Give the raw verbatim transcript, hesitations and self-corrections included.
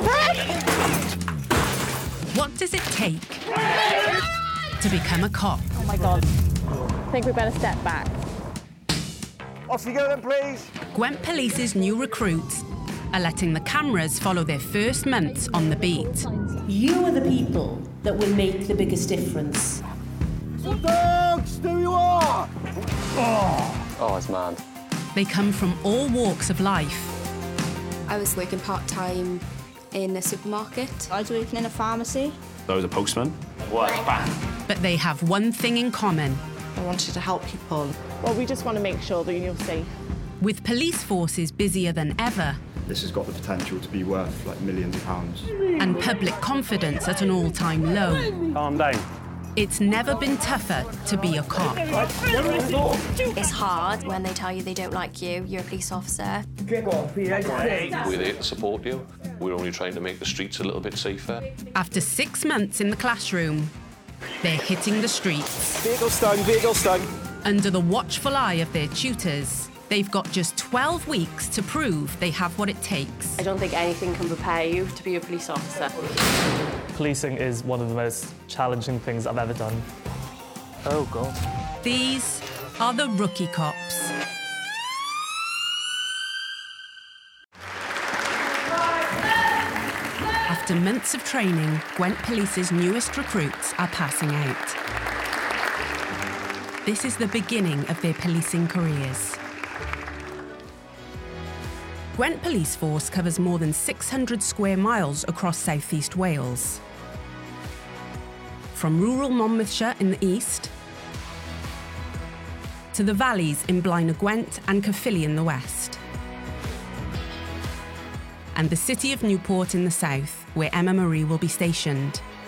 Stop it! What does it take to become a cop? Oh my God. I think we better step back. Off you go then, please. Gwent Police's new recruits are letting the cameras follow their first months on the beat. You are the people that will make the biggest difference. Dogs, there you are! Oh, oh it's mad. They come from all walks of life. I was working part-time in a supermarket. I was working in a pharmacy. I was a postman. What? But they have one thing in common. I wanted to help people. Well, we just want to make sure that you're safe. With police forces busier than ever, this has got the potential to be worth like millions of pounds. And public confidence at an all-time low. Calm down. It's never been tougher to be a cop. It's hard when they tell you they don't like you, you're a police officer. We're there to support you. We're only trying to make the streets a little bit safer. After six months in the classroom, they're hitting the streets. Vehicle stung, vehicle stung. Under the watchful eye of their tutors, they've got just twelve weeks to prove they have what it takes. I don't think anything can prepare you to be a police officer. Policing is one of the most challenging things I've ever done. Oh, God. These are the rookie cops. After months of training, Gwent Police's newest recruits are passing out. This is the beginning of their policing careers. Gwent Police Force covers more than six hundred square miles across South East Wales. From rural Monmouthshire in the east to the valleys in Blaen y Gwent and Caerphilly in the west. And the city of Newport in the south, where Emma Marie will be stationed.